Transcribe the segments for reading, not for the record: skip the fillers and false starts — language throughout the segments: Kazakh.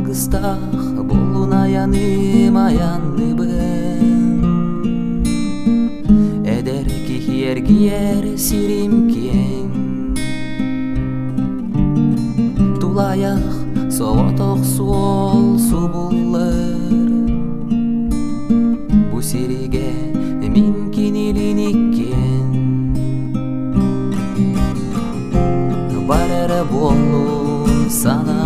мангыстах болун аяныбын эдер кихиер сирим киен тулаях сооток суол субуллар бу сириге минкинилиниккен барара болу сана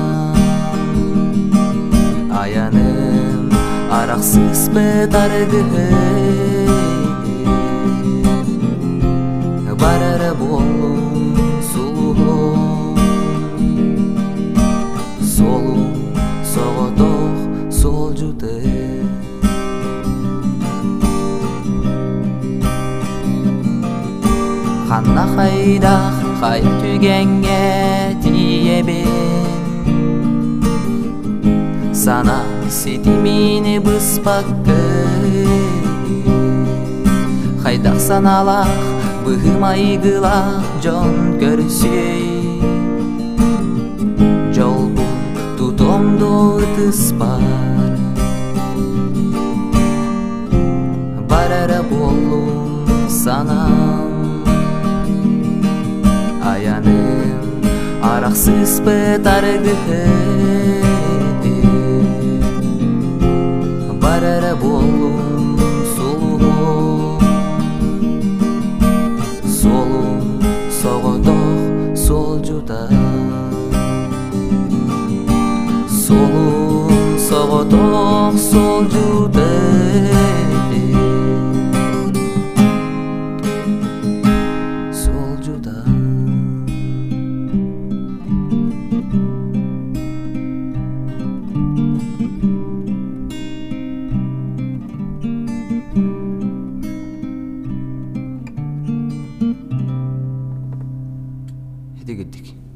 аянын араксыз бетаргы барара болу сулуу солу соготох солжуте ханна хайдах хай түгенге тиебен сана сетимини быспаккы хайдах саналах быгымайгылах жон көрсөй жолбун тутомду ытыспар барара болу санам аянын араксыз бетаргы барара болу сулуу солу соготох солжута солу соготох солжута солжута Hadi gittik.